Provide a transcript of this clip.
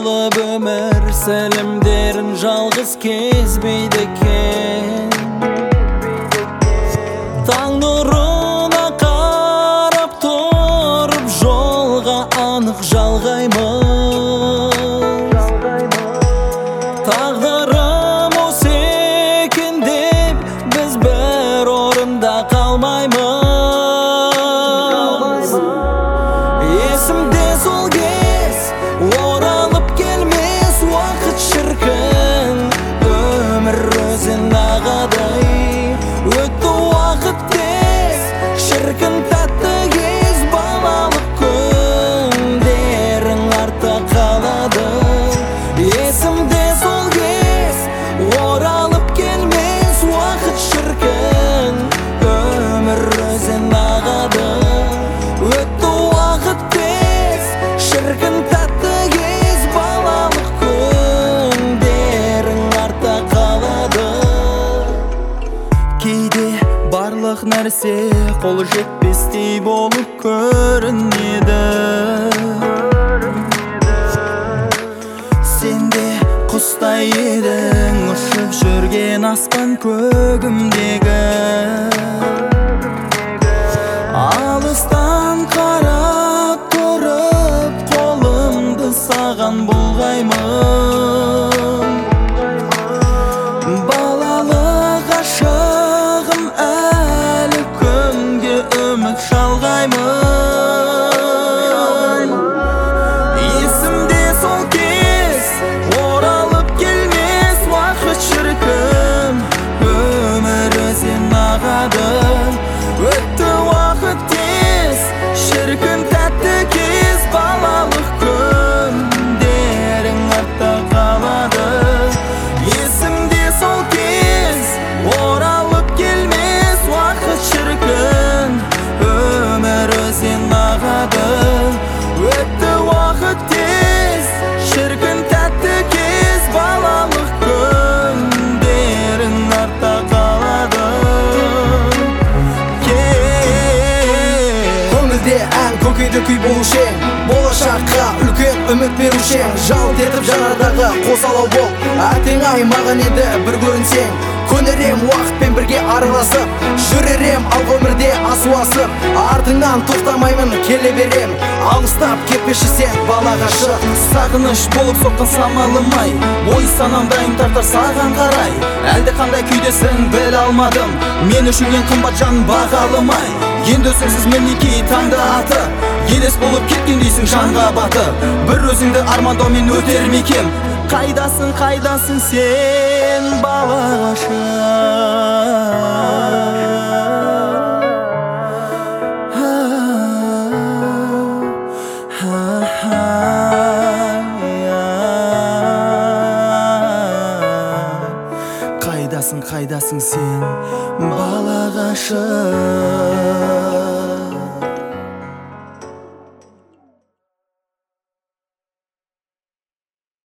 болып өмір сәлімдерін жалғыз кезбейді екен. Таң нұрына қарап тұрып жолға анық жалғаймыз. Тағдырым осы екен деп біз бір орында қалмаймыз. Есімде сол кез оралып келмес уақыт шіркін, өмір өзен ағадай өтті уақыт тез, шіркін тәтті кез балалық күндерің артта қалады. Есімде сол кез оралып келмес уақыт шіркін, өмір өзен ағады өтті уақыт тез, шіркін тәтті кез балалық күндерің артта қалады. Кейде барлық нәрсе қолы жетпестей болып көрінеді. Сен де құстай едің ұшып жүрген аспан көгімдегі. Алыстан қарап тұрып қолымды саған бұлғаймын. Балалық ғашығым әлі күнге үміт шалғаймын. Есімде сол кез оралып келмес уақыт шіркін, өмір өзен ағады өтті уақыт тез, шіркін тәтті кез балалық күндерің артта қалады. Есімде сол кез оралып келмес уақыт шіркін, өмір өзен ағады өтті уақыт тез, шіркін тәтті кез балалық күндерің артта қалады. Көңілде ән көкейді күй болушы ең, болашаққа үлкен үміт беруші ең. Жалт етіп жанардағы қос алау бол, әттең ай маған енді бір көрінсең. Көнерем уақытпен бірге араласып, жүререм алғы өмірде асуасып. Артыңнан тоқтамаймын келе берем, алыстап кетпеші сен бала ғашық. Сағыныш болып соққан самалым-ай, ой санамдайым тартар саған қарай. Әлде қандай күйдесің біле алмадым, мен үшін ең қымбат жан бағалым-ай. Енді сөзсіз мен неке таңды аты, елес болып кеткен дейсің жанға баты. Бір өзіңді армандаумен өтер ме екем? Қайдасың, қайдасың сен бала ғашық. Қайдасың, қайдасың сен бала ғашық.